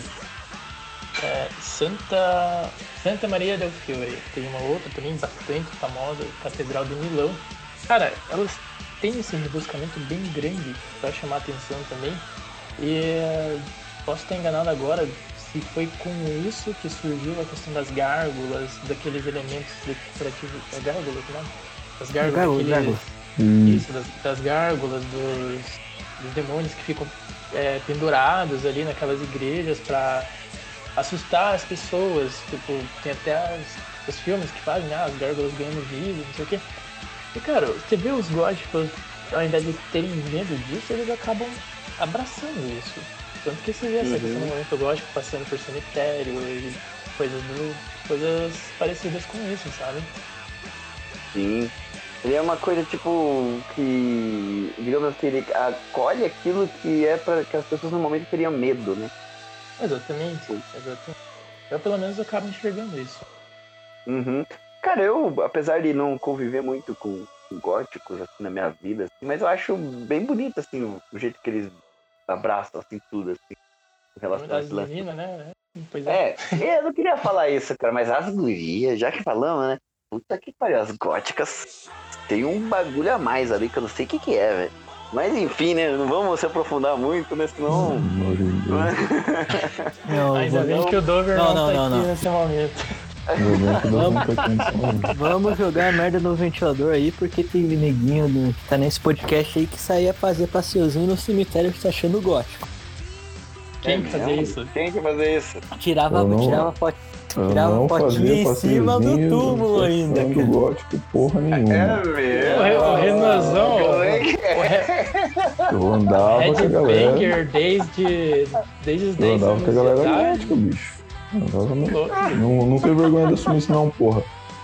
é Santa, Santa Maria del Fiore. Tem uma outra também bastante famosa, Catedral de Milão. Cara, elas têm esse rebuscamento bem grande para chamar atenção também. E eh, posso estar enganado agora se foi com isso que surgiu a questão das gárgulas, daqueles elementos decorativos. É gárgulas, né? Das gárgulas, Gárgula, daqueles- gárgula. Hum, isso, das, das gárgulas, dos, dos demônios que ficam é, pendurados ali naquelas igrejas pra assustar as pessoas. Tipo, tem até as- os filmes que fazem, né? As gárgulas ganhando vida, não sei o quê. E, cara, você vê os góticos, ao invés de terem medo disso, eles acabam abraçando isso. Tanto que você vê essa Uhum. questão do momento gótico passando por cemitério e coisas, do, coisas parecidas com isso, sabe? Sim. Ele é uma coisa, tipo, que, digamos assim, ele acolhe aquilo que é para que as pessoas normalmente teriam medo, né? Exatamente, exatamente. Eu, pelo menos, acabo enxergando isso. Uhum. Cara, eu, apesar de não conviver muito com góticos, assim, na minha vida, assim, mas eu acho bem bonito, assim, o, o jeito que eles abraçam, assim, tudo, assim, em relação a As esse lance. meninas, né? Pois é. É, eu não queria falar isso, cara, mas as gurias, já que falamos, né? Puta que pariu, as góticas tem um bagulho a mais ali que eu não sei o que que é, velho. Mas enfim, né? Não vamos se aprofundar muito, né? Senão. hoje em dia. Não, Ainda bem que o Dover Não, não, não, tá não, aqui não. nesse momento. Eu lembro que nós não tá pensando. Vamos jogar a merda no ventilador aí, porque tem neguinho do- que tá nesse podcast aí que saía fazer passeiozinho no cemitério se achando gótico. Quem que fazia mesmo? isso? Quem que fazer isso? Tirava, Eu não- tirava, foto, Eu tirava não fotinha fazia em cima do passeiozinho, túmulo ainda, achando cara. gótico porra nenhuma. É mesmo. O, Re- o Renanzão, Como é que é? o Re- Eu andava com a galera. Headbanger desde, desde os Eu dez andava anos com a de galera idade. gótica, bicho. Eu andava mesmo. Louco. Não, não tenho vergonha de assumir isso não, porra.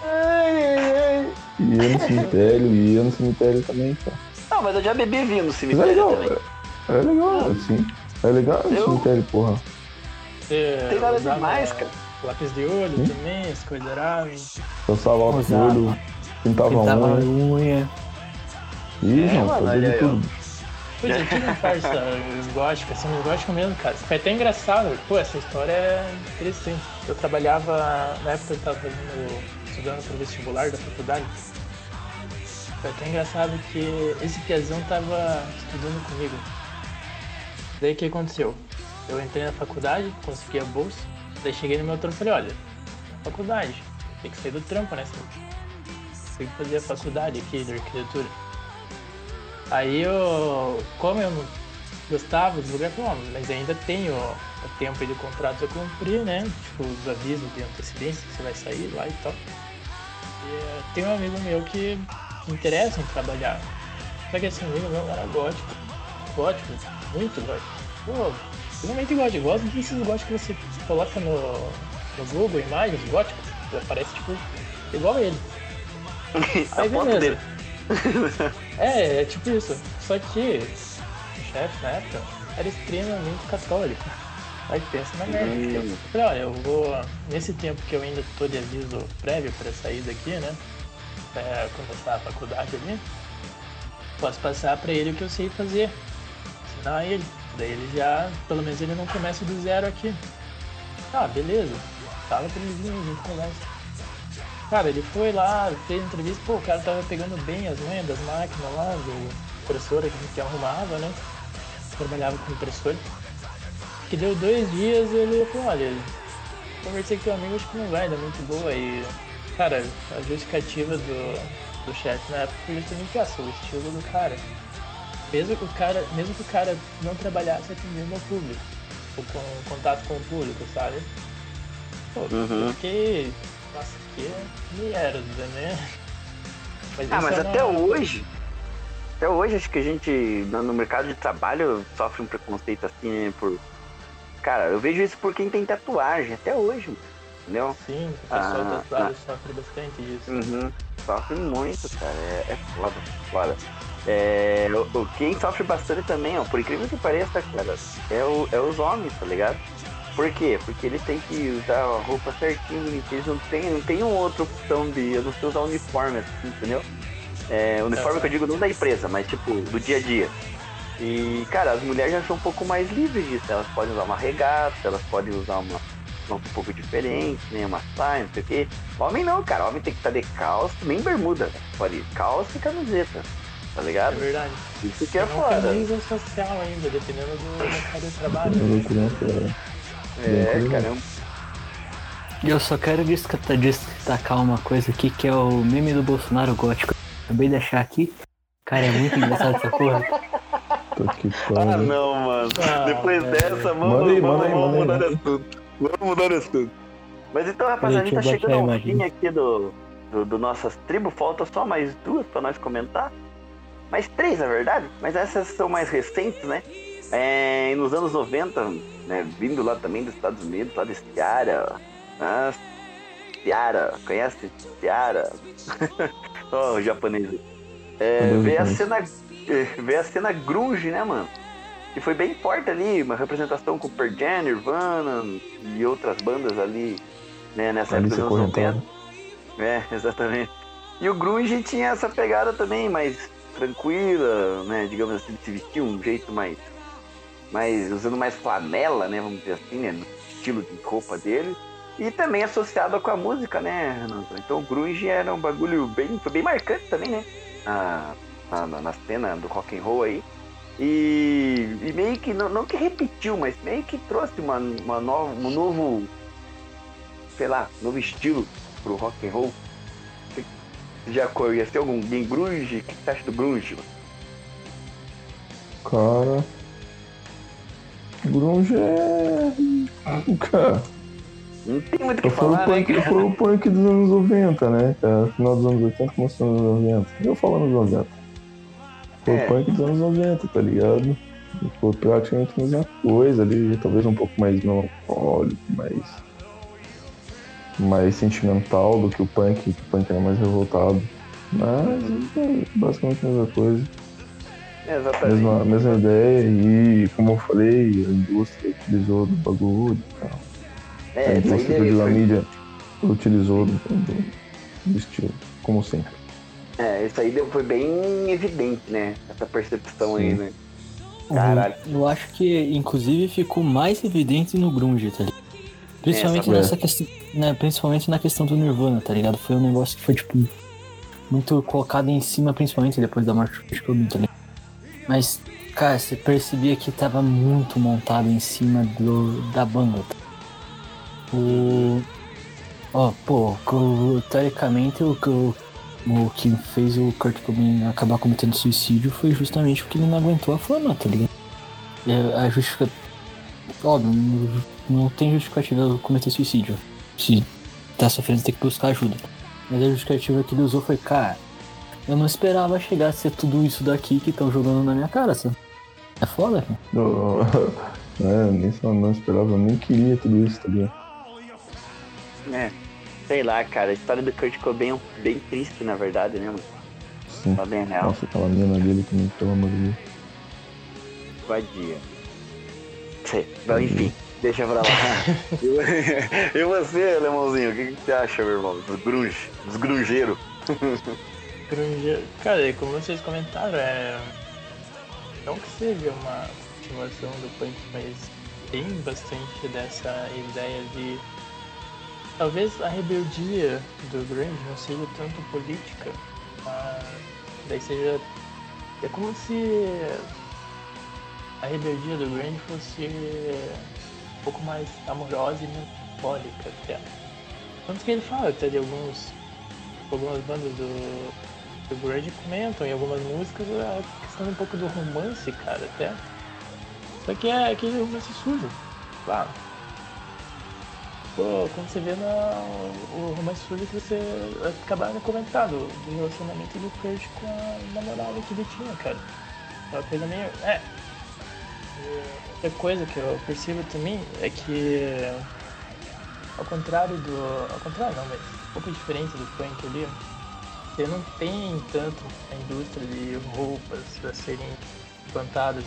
Ia no cemitério, ia no cemitério também, pô. Não, mas eu já bebi vinho no Mas é cemitério legal, também. é, é legal, assim. É legal no Eu- cemitério, porra. Você Tem nada usava demais, cara. Lápis de olho Hum? também, as coisas eráveis. Dançava alto Usava. olho, pintava pintava a unha. unha. Ih, É, não, mano, fazia olha de aí, tudo, ó. bicho. Pois é, que não faz os góticos, assim, os góticos mesmo, cara. Foi até engraçado, pô, essa história é interessante. Eu trabalhava, na época eu tava fazendo, estudando pro vestibular da faculdade. Foi até engraçado que esse piazão tava estudando comigo. Daí o que aconteceu? Eu entrei na faculdade, consegui a bolsa, daí cheguei no meu trampo e falei, olha, faculdade, tem que sair do trampo, né? Tem que fazer a faculdade aqui de arquitetura. Aí eu, como eu não gostava do lugar, eu falei, "Ó, mas ainda tenho o tempo aí de contrato a cumprir, né? Tipo, os avisos de antecedência que você vai sair lá e tal. E eh, tem um amigo meu que se interessa em trabalhar. Só que esse amigo meu era gótico. Gótico, muito gótico. Pô, Totalmente gótico. Eu gosto desses góticos que você coloca no, no Google, imagens góticos, parece tipo igual a ele. Aí beleza. É, é tipo isso. Só que o chefe na época era extremamente católico. Aí pensa na merda. Hum. Eu falei, olha, eu vou. Nesse tempo que eu ainda tô de aviso prévio pra sair daqui, né? Pra começar a faculdade ali, posso passar pra ele o que eu sei fazer. Ensinar ele. Daí ele já, pelo menos ele não começa do zero aqui. Ah, beleza. Fala pra ele vir, a gente conversa. Cara, ele foi lá, fez entrevista, pô, o cara tava pegando bem as manhas das máquinas lá, do impressora que a gente arrumava, né? Trabalhava com impressora. Que deu dois dias e ele falou, olha, conversei com teu amigo, acho que não vai dar muito boa. E, cara, a justificativa do, do chefe na época foi justamente essa, o estilo do cara. Mesmo que o cara, mesmo que o cara não trabalhasse atendendo ao público, ou com contato com o público, sabe? Pô, uhum. Porque, nossa, que merda, né? Mas ah, mas é até uma... hoje, até hoje acho que a gente, no mercado de trabalho, sofre um preconceito assim, né, por... Cara, eu vejo isso por quem tem tatuagem, até hoje, entendeu? Sim, o pessoal ah, tatuado ah, sofre bastante disso. Uhum, sofre muito, cara, é, é foda, foda. É, o, quem sofre bastante também, ó, por incrível que pareça, cara, é, o, é os homens, tá ligado? Por quê? Porque eles têm que usar a roupa certinho, eles não tem, não tem uma outra opção de eu não sei usar uniforme, assim, entendeu? É, uniforme é. que eu digo não da empresa, mas tipo, do dia a dia. E, cara, as mulheres já são um pouco mais livres disso, elas podem usar uma regata, elas podem usar uma um pouco diferente, né, uma saia, não sei o quê. Homem não, cara, homem tem que estar de calça, nem bermuda, pode ir calça e camiseta. Tá ligado? É verdade. Isso que é foda. Camisa social ainda, dependendo do mercado de trabalho. É, caramba. E eu só quero destacar uma coisa aqui, que é o meme do Bolsonaro gótico. Acabei de achar aqui. Cara, é muito engraçado essa porra. Ah, não, mano. Ah, Depois é. dessa, vamos, manda aí, vamos, manda aí, vamos manda mudar aí. esse tudo. Vamos mudar esse tudo. Mas então, rapaziada, a gente tá chegando ao fim aqui do, do, do nossas tribos. Falta só mais duas pra nós comentar. Mais três, na verdade, mas essas são mais recentes, né? É, nos anos noventa, né, vindo lá também dos Estados Unidos, lá de Seara. Ah, Seara, conhece? Seara. Ó, oh, o japonês. É, veio a cena, veio a cena grunge, né, mano? E foi bem forte ali, uma representação com Pearl Jam, Nirvana e outras bandas ali, né, nessa época dos anos noventa. É, exatamente. E o grunge tinha essa pegada também, mas tranquila, né, digamos assim, de se vestir um jeito mais, mais, usando mais flanela, né, vamos dizer assim, né, no estilo de roupa dele, e também associado com a música, né, então o grunge era um bagulho bem, foi bem marcante também, né, na, na, na cena do rock and roll aí, e, e meio que, não, não que repetiu, mas meio que trouxe uma, uma nova, um novo, sei lá, novo estilo pro rock and roll. Já conheceu algum grunge? O que você acha do grunge? Cara, grunge é... Cara, não tem muito o que eu falar, punk, né? Foi o punk dos anos noventa, né, cara? Final dos anos oitenta, começo dos anos noventa. Eu falo anos noventa. Foi é. o punk dos anos noventa, tá ligado? Foi praticamente a mesma coisa ali, talvez um pouco mais melancólico, mais... mais sentimental do que o punk, que o punk era mais revoltado. Mas é basicamente a mesma coisa. Exatamente. Mesma, mesma ideia e, como eu falei, a indústria utilizou do bagulho e tal. É, a indústria de foi... mídia utilizou do, do, do estilo, como sempre. É, isso aí foi bem evidente, né? Essa percepção. Sim. Aí, né? Caralho. Eu acho que, inclusive, ficou mais evidente no grunge, tá ligado? Principalmente, nessa é. questão, né, principalmente na questão do Nirvana, tá ligado? Foi um negócio que foi, tipo, muito colocado em cima, principalmente depois da morte do Kurt Cobain, tá ligado? Mas, cara, você percebia que tava muito montado em cima do, da banda. Tá? O... Ó, pô, o, teoricamente, o, o, o que fez o Kurt Cobain acabar cometendo suicídio foi justamente porque ele não aguentou a fama, tá ligado? E a justificativa... Óbvio, não tem justificativa cometer suicídio. Se tá sofrendo, tem que buscar ajuda. Mas a justificativa que ele usou foi, cara, eu não esperava chegar a ser tudo isso daqui que estão jogando na minha cara, sabe? É foda, cara. É, nem só não esperava, eu nem queria tudo isso, tá ligado? É, sei lá, cara, a história do Kurt Cobain é bem triste, na verdade, né, mano? Sim. Tá bem real. Nossa, aquela mina dele também, pelo amor de Deus. Vadia. Sei, bom, enfim, deixa pra lá. E você, Alemãozinho, o que, que você acha, meu irmão? Dos grunge, dos grungeiros. Grunge... Cara, como vocês comentaram, é... não que seja uma continuação do punk, mas tem bastante dessa ideia de... Talvez a rebeldia do grunge não seja tanto política, mas daí seja... É como se a rebeldia do grunge fosse um pouco mais amorosa e melancólica até. Tanto que ele fala até de alguns... algumas bandas do, do grunge comentam em algumas músicas a questão um pouco do romance, cara, até. Só que é aquele romance sujo, claro. Pô, quando você vê na, o romance sujo que você acabaram comentando do relacionamento do Kurt com a namorada que ele tinha, cara. Uma coisa meio... É. Outra coisa que eu percebo também é que, ao contrário do... Ao contrário não, mas um pouco diferente do punk ali, você não tem tanto a indústria de roupas para serem plantadas,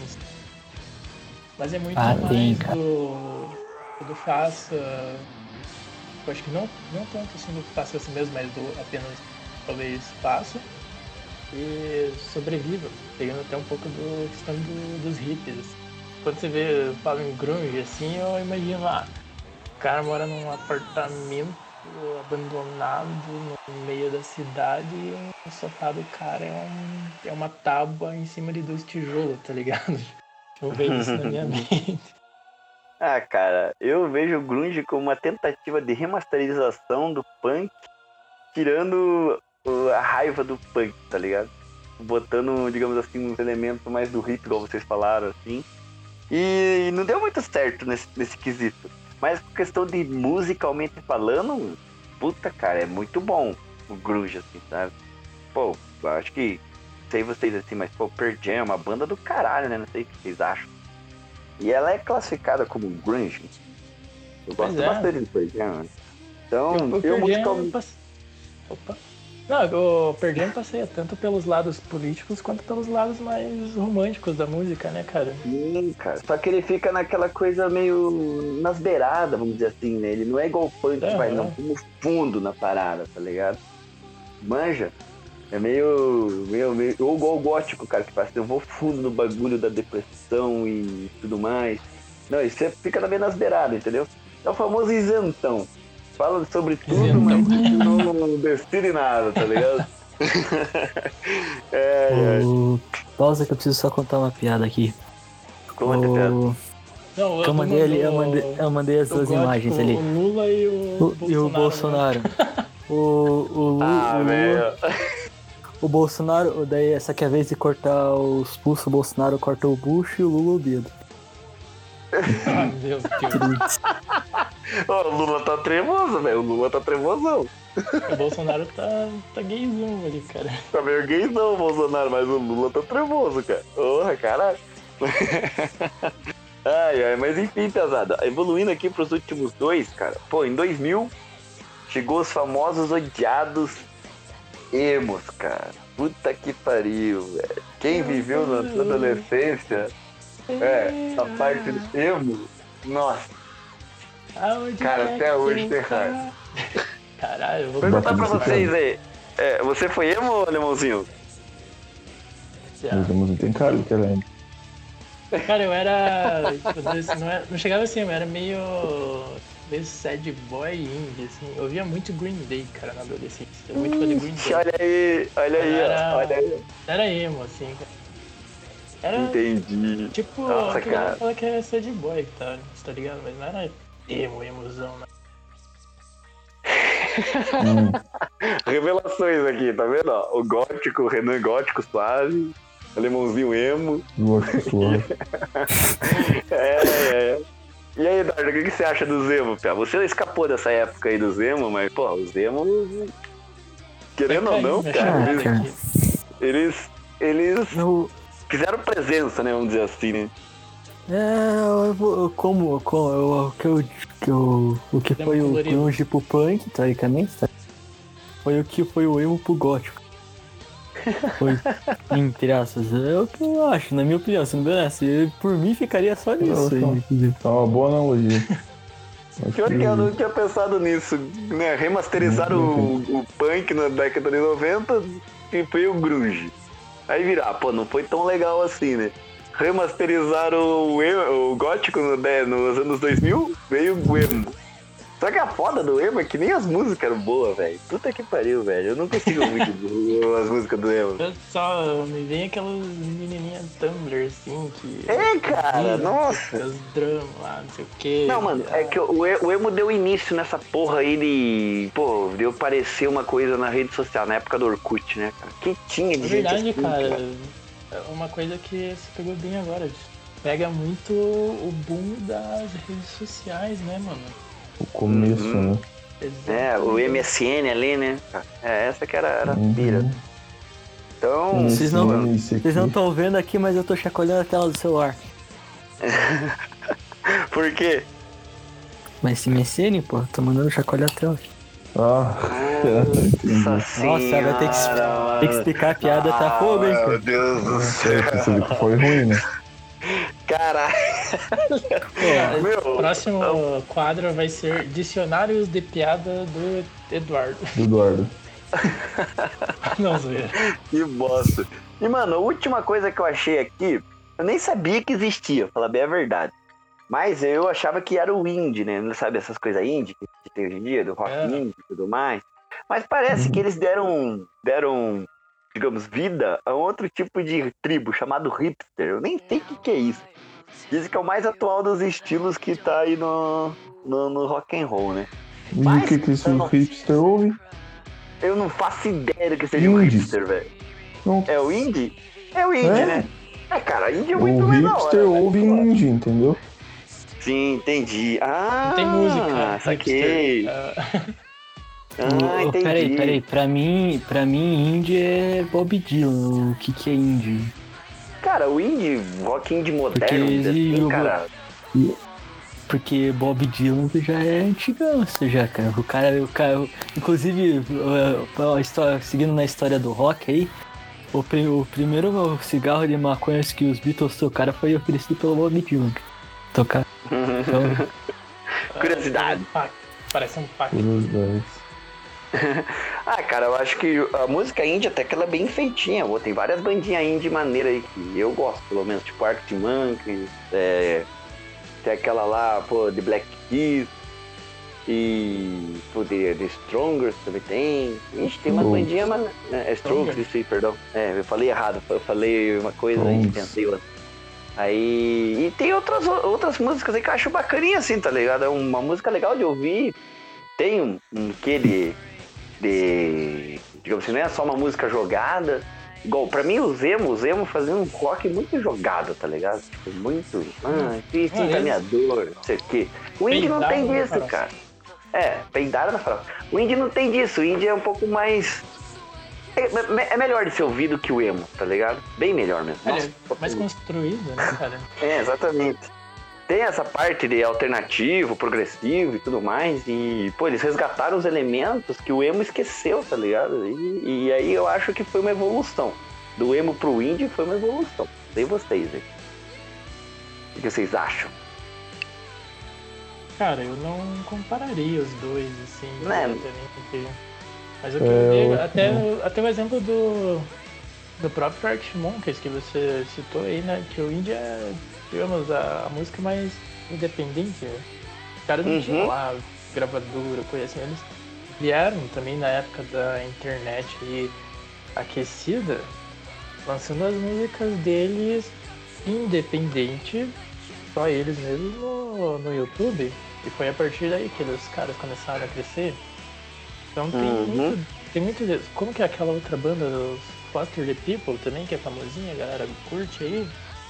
mas é muito Ah, mais tem, cara. do, do faça, eu acho que não, não tanto assim do faça assim mesmo, mas do apenas talvez faça e sobreviva, pegando até um pouco do questão do, dos hippies. Quando você vê, fala em grunge assim, eu imagino lá, o cara mora num apartamento abandonado no meio da cidade e o sofá do cara é, um, é uma tábua em cima de dois tijolos, tá ligado? Eu vejo isso na minha mente. Ah, cara, eu vejo o grunge como uma tentativa de remasterização do punk, tirando a raiva do punk, tá ligado? Botando, digamos assim, uns elementos mais do hip, igual vocês falaram, assim. E não deu muito certo nesse, nesse quesito. Mas por questão de musicalmente falando, puta, cara, é muito bom o grunge, assim, sabe? Pô, eu acho que, sei vocês assim, mas pô, Pearl Jam é uma banda do caralho, né? Não sei o que vocês acham. E ela é classificada como grunge. Eu gosto Pois é. bastante do Pearl Jam, né? Então, Eu, eu, eu musicalmente... passe... Opa. Não, eu perdi passeia tanto pelos lados políticos quanto pelos lados mais românticos da música, né, cara? Sim, cara. Só que ele fica naquela coisa meio nas beiradas, vamos dizer assim, né? Ele não é igual o punk, Uhum. vai não no fundo na parada, tá ligado? Manja? É meio, meio, meio... Ou igual o gótico, cara, que faz assim, eu vou fundo no bagulho da depressão e tudo mais. Não, isso é, fica também nas beiradas, entendeu? É o famoso isentão. Fala sobre tudo, Isentão. mas não decide nada, tá ligado? é, é. O... Pausa que eu preciso só contar uma piada aqui. Conta, piada. O... Não, Que eu mandei ali, eu mandou mandei, eu mandei as o duas gótico, imagens ali. O Lula e o, O- e o Bolsonaro. O, o, Lu- Ah, o, Lula- velho. o Bolsonaro, daí essa aqui é a vez de cortar os pulsos, o Bolsonaro corta o bucho e o Lula o dedo. Ah, meu Deus. Ó, o Lula tá trevoso, velho. O Lula tá trevosão. O Bolsonaro tá, tá gaysão ali, cara. Tá meio gaysão o Bolsonaro, mas o Lula tá trevoso, cara. Porra, caralho. Ai, ai, mas enfim, pesada. Evoluindo aqui pros últimos dois, cara. Pô, em dois mil, chegou os famosos odiados emos, cara. Puta que pariu, velho. Quem viveu na sua adolescência, é, a parte do emo, nossa. Aonde Cara, é até que hoje eu tem tá? raiva. Caralho, eu vou Perguntar pra Bota vocês aí. É, você foi emo, alemãozinho? Já. Mas não tem cara que ela é. Cara, eu era. Tipo, não, era, não chegava assim, eu era meio. meio sad boy indie, assim. Eu via muito Green Day, cara, na adolescência. Eu era muito fã de Green Day. Olha aí, olha aí, Era- ó. Olha aí. Era emo, assim. Era Entendi. tipo. Nossa, que eu cara. fala que é sad boy, tá, tá ligado? Mas não era emo, emozão, né? Hum, Revelações aqui, tá vendo? Ó, o gótico, o Renan gótico suave, o alemãozinho emo. gosto suave. É, é. E aí, Eduardo, o que, que você acha do Zemo, Pia? Você escapou dessa época aí do Zemo, mas, pô, o Zemo, querendo ou não, Minha cara, chamada eles, cara. aqui. eles, eles Eu, fizeram presença, né, vamos dizer assim, né? É, eu vou- como, como eu, o que eu, que eu, o que foi o colorido. grunge pro punk, teoricamente, tá? Foi o que foi o emo pro gótico. Foi, entre aspas, é o que eu acho, na minha opinião, se não merece, eu, por mim ficaria só nisso aí, inclusive. É uma boa analogia. Acho Pior que eu não tinha pensado nisso, né? Remasterizaram o, o punk na década de noventa e foi o grunge. Aí virar, pô, não foi tão legal assim, né? Remasterizaram o, emo, o gótico no, né, nos anos dois mil, veio o emo. Só que a foda do emo é que nem as músicas eram boas, velho. Puta que pariu, velho. Eu não consigo muito as músicas do emo. Eu só me vem aquelas menininhas Tumblr, assim, que... É, cara, nossa. Os dramas lá, não sei o quê. Não, mano, é que o, e- o emo deu início nessa porra aí de... Pô, deu parecer uma coisa na rede social, na época do Orkut, né, cara? Que tinha de É gente verdade, assim, cara. É uma coisa que se pegou bem agora. Pega muito o boom das redes sociais, né, mano? O começo, Uhum. né? É, o M S N ali, né? É, essa que era, era a pira. Uhum. Então, Vocês não- Mano, isso Vocês não aqui. estão vendo aqui, mas eu tô chacoalhando a tela do celular. por quê? Mas se M S N, pô, tô mandando chacoalhar a tela. Ah, entendi. Nossa, Nossa, vai ter que, senhora, tem que explicar a piada até fogo, hein, Meu cara. Deus do É, céu. você viu que foi ruim, né? Caralho. O Meu, próximo quadro vai ser Dicionários de Piada do Eduardo. Do Eduardo. Não, zoeira. que bosta. E, mano, a última coisa que eu achei aqui, eu nem sabia que existia, pra falar bem a verdade. Mas eu achava que era o indie, né? Não sabe essas coisas indie que que tem hoje em dia, do rock É. indie e tudo mais. Mas parece que eles deram, deram, digamos, vida a outro tipo de tribo chamado hipster. Eu nem sei o que, que é isso. Dizem que é o mais atual dos estilos que tá aí no, no, no rock and roll, né? E Mas, o que que esse eu não- hipster ouve? Eu não faço ideia do que seja um Indie. hipster, velho. Não. É o indie? É o indie, É. né? É, cara, indie é muito O mais da hipster hora, né? ouve indie, entendeu? Sim, entendi. Ah, Não tem música. saquei. hipster. Ah, Ah, Ô, entendi. peraí, peraí, pra mim, pra mim, indie é Bob Dylan. O que que é indie? Cara, o indie, rock indie moderno, Porque vamos dizer assim, eu- cara. Porque Bob Dylan já é antigão, você já, cara. O cara, o cara, inclusive, uh, a história, seguindo na história do rock aí, o, pri- o primeiro cigarro de maconha que os Beatles tocaram foi oferecido pelo Bob Dylan. Tocar. Então, Curiosidade. Ah, parece um pack. Curiosidades. Ah, cara, eu acho que a música indie até que ela é bem feitinha. Pô, tem várias bandinhas indie maneiras aí que eu gosto, pelo menos, tipo Arctic Monkeys, é, tem aquela lá, pô, de Black Keys e pô, The, The Strongers também tem. Ixi, tem umas Strokes. bandinhas, mas é, é Strokes, isso aí, perdão. É, eu falei errado, eu falei uma coisa aí, Strokes. pensei outra. Aí, e tem outras, outras músicas aí que eu acho bacaninha assim, tá ligado? É uma música legal de ouvir. Tem um, um quê de, de, digamos assim, não é só uma música jogada. Igual, pra mim, os emo, os emo faziam um rock muito jogado, tá ligado? Tipo, muito, ah, que Ah, encaminhador, não sei o quê. O indie não tem Peidaram na disso, farofa. cara. É, peidaram na farofa. O indie não tem disso, o indie é um pouco mais... É, é melhor de ser ouvido que o emo, tá ligado? Bem melhor mesmo. Ele Nossa, é mais construído, né, cara? é, exatamente. Tem essa parte de alternativo, progressivo e tudo mais, e, pô, eles resgataram os elementos que o emo esqueceu, tá ligado? E, e aí eu acho que foi uma evolução. Do emo pro indie foi uma evolução. Sei vocês aí. O que vocês acham? Cara, eu não compararia os dois, assim, Né? diretamente, porque... Mas o que É, eu eu digo, acho até, que o- até o exemplo do, do próprio Arctic Monkeys que você citou aí, né? Que o indie é, digamos, a, a música mais independente. Né? Os caras não Uhum. tinham lá gravadora, coisa assim. Eles vieram também na época da internet aí aquecida, lançando as músicas deles independente, só eles mesmos no, no YouTube. E foi a partir daí que os caras começaram a crescer. Então tem Uhum. muito, tem muito disso. Como que é aquela outra banda dos Foster the People também, que é famosinha, a galera curte aí?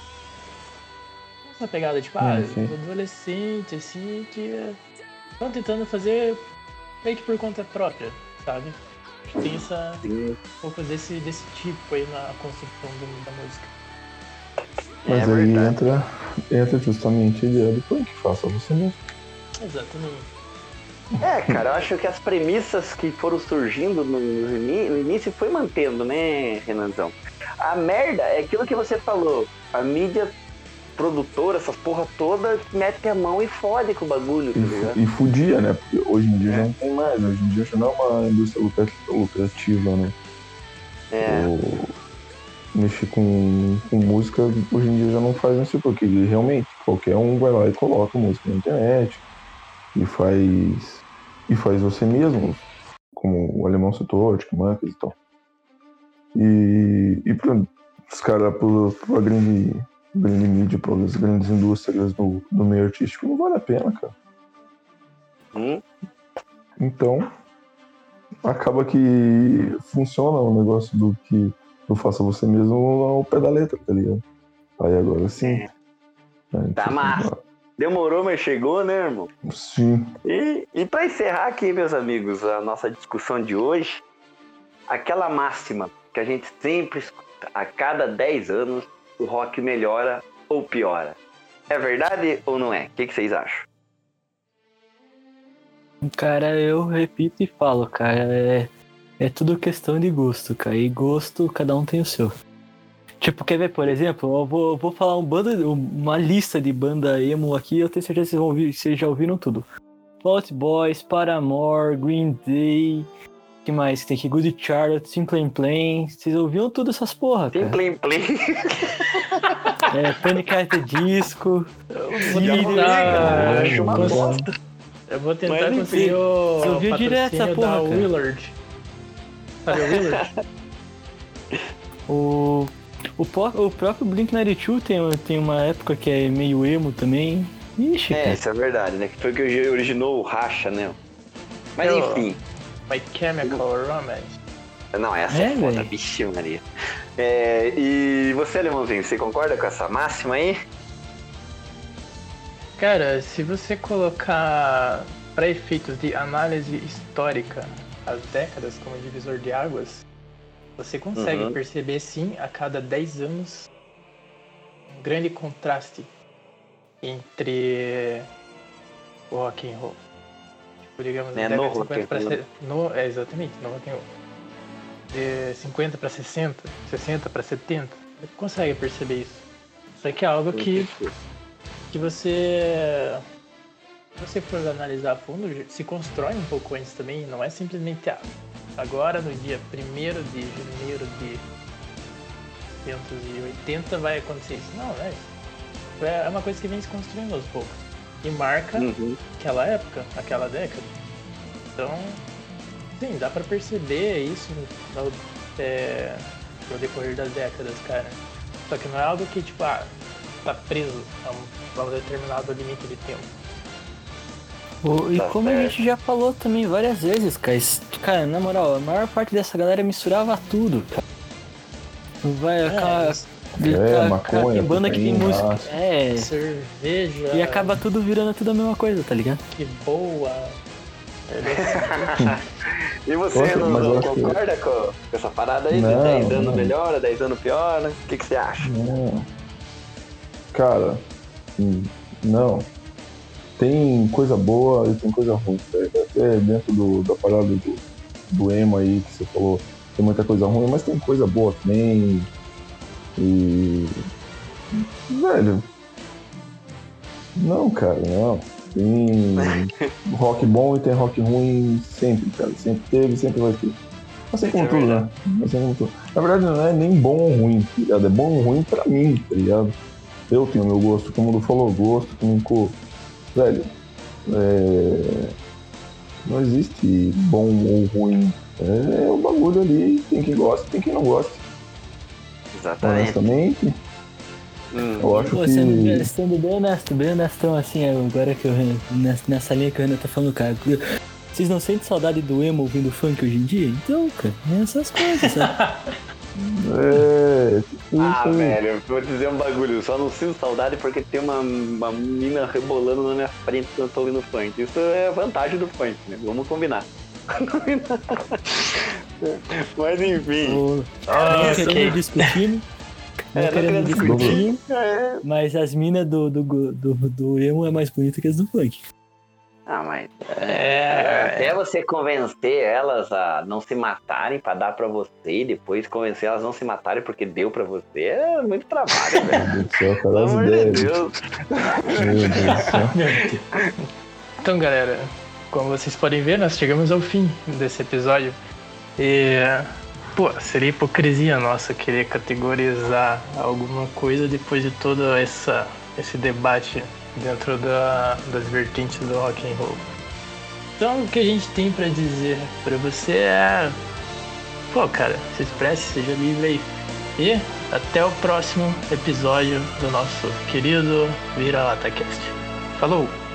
Essa pegada, tipo, ah, Sim, sim. os adolescentes, assim, que estão tentando fazer meio que por conta própria, sabe? Acho que tem essa, Sim. um pouco desse, desse tipo aí na construção do- da música. Mas É aí verdade. entra, entra justamente a ideia do punk, faça você mesmo. Exatamente. É, cara, eu acho que as premissas que foram surgindo no, ini- no início foi mantendo, né, Renanzão? A merda é aquilo que você falou. A mídia produtora, essas porra toda, mete a mão e fode com o bagulho, tá ligado? E, e fudia, né? Porque hoje em dia já não tem mais. Hoje em dia já não é uma indústria lucra- lucrativa, né? É, O- Mexer com, com música hoje em dia já não faz isso, porque realmente qualquer um vai lá e coloca música na internet e faz e faz você mesmo, como o Alemão citou, Arctic Monkeys e tal. E, e para os caras, para a grande, grande mídia, para as grandes indústrias do, do meio artístico, não vale a pena, cara. hum, Então, acaba que funciona o negócio do que eu faço você mesmo ao pé da letra, tá ligado? Aí agora sim. Aí, tá tipo, massa. Demorou, mas chegou, né, irmão? sim. E, e para encerrar aqui, meus amigos, a nossa discussão de hoje, aquela máxima que a gente sempre escuta, a cada dez anos o rock melhora ou piora. É verdade ou não é? O que, que vocês acham? Cara, eu repito e falo, cara, é, é tudo questão de gosto, cara. E gosto, cada um tem o seu. Tipo, quer ver, por exemplo, eu vou, eu vou falar um banda, uma lista de banda emo aqui, eu tenho certeza que vocês, vão ouvir, vocês já ouviram tudo. Fall Out Boys, Paramore, Green Day, que mais? Tem aqui Good Charlotte, Simple Plan, vocês ouviram tudo essas porra, Tem cara. play play. É, Panic! At the Disco, Eu vou Sirius, tentar. Acho uma cons- bosta. Eu vou tentar Mas, enfim, conseguir o você ouviu direto essa patrocínio porra, da cara. Willard. Sabe a Willard? o, o, po- o próprio Blink cento e noventa e dois tem, tem uma época que é meio emo também. Ixi, É, cara. isso é verdade, né? Que foi o que originou o racha, né? Mas Eu- enfim. My Chemical Romance. Não, essa é, É, foda, velho. bicho, Maria. É, e você, Alemãozinho, você concorda com essa máxima aí? Cara, se você colocar para efeitos de análise histórica as décadas como divisor de águas, você consegue Uhum. perceber sim a cada dez anos um grande contraste entre o rock and roll. Tipo, digamos, É, da no década de rock cinquenta and para roll. se- no, é exatamente, no rock and roll. De cinquenta para sessenta, sessenta para setenta, você consegue perceber isso. Isso aqui é algo que que você, se você for analisar a fundo, se constrói um pouco antes também, não é simplesmente ah, agora no dia primeiro de janeiro de mil novecentos e oitenta vai acontecer isso. Não, né? É uma coisa que vem se construindo aos poucos e marca Uhum. aquela época, aquela década. Então, sim, dá pra perceber isso no, é, no decorrer das décadas, cara. Só que não é algo que, tipo, ah, tá preso a um, a um determinado limite de tempo. O- e Tá como a certo. gente já falou também várias vezes, cara, isso- cara, na moral, a maior parte dessa galera misturava tudo, cara. Vai, aquela, mas É, aquela- maconha, tem banda que tem cocaína, música. ácido. É. cerveja, E acaba tudo virando tudo a mesma coisa, tá ligado? que boa. E você, Nossa, não, mas eu não acho que- concorda com, com essa parada aí? Não, de dez anos não. melhora, dez anos piora? O que, que você acha? Não. Cara, hum, não. Tem coisa boa e tem coisa ruim, velho. Até dentro do, da parada do, do emo aí que você falou, tem muita coisa ruim, mas tem coisa boa também. E. Velho. Não, cara, não. Tem rock bom e tem rock ruim sempre, cara. Sempre teve, sempre vai ter. Assim como É tudo, né? Assim como tudo. Na verdade, não é nem bom ou ruim, tá ligado? É bom ou ruim pra mim, tá ligado? Eu tenho meu gosto, como o Lu falou, gosto, como. Velho, é... não existe bom ou ruim. É o bagulho ali, tem quem gosta, tem quem não gosta. Exatamente. Honestamente, Hum. eu acho Pô, sendo, que. sendo bem honesto, bem honestão, assim, agora que eu, nessa, nessa linha que o Renan tá falando, cara, vocês não sentem saudade do emo ouvindo funk hoje em dia? Então, cara, é essas coisas, sabe? É, tipo Ah, isso aí. velho, eu vou dizer um bagulho, eu só não sinto saudade porque tem uma, uma mina rebolando na minha frente quando eu tô ouvindo funk. Isso é vantagem do funk, né? Vamos combinar. Mas enfim. O- Ah, não querendo ok. discutir, Não É, não querendo querendo discutir, É. mas as minas do, do, do, do emo é mais bonita que as do funk. Ah, mas É, até você convencer elas a não se matarem pra dar pra você e depois convencer elas a não se matarem porque deu pra você é muito trabalho, velho. Meu Deus do céu, Pelo cara, as amor de ideias. Deus. Meu Deus do céu. Meu Deus. Então, galera, como vocês podem ver, nós chegamos ao fim desse episódio. E, pô, seria hipocrisia nossa querer categorizar alguma coisa depois de todo essa, esse debate dentro da, das vertentes do rock and roll. Então, o que a gente tem pra dizer pra você é... Pô, cara, se expresse, seja livre aí. E até o próximo episódio do nosso querido Vira-Lata Cast. Falou!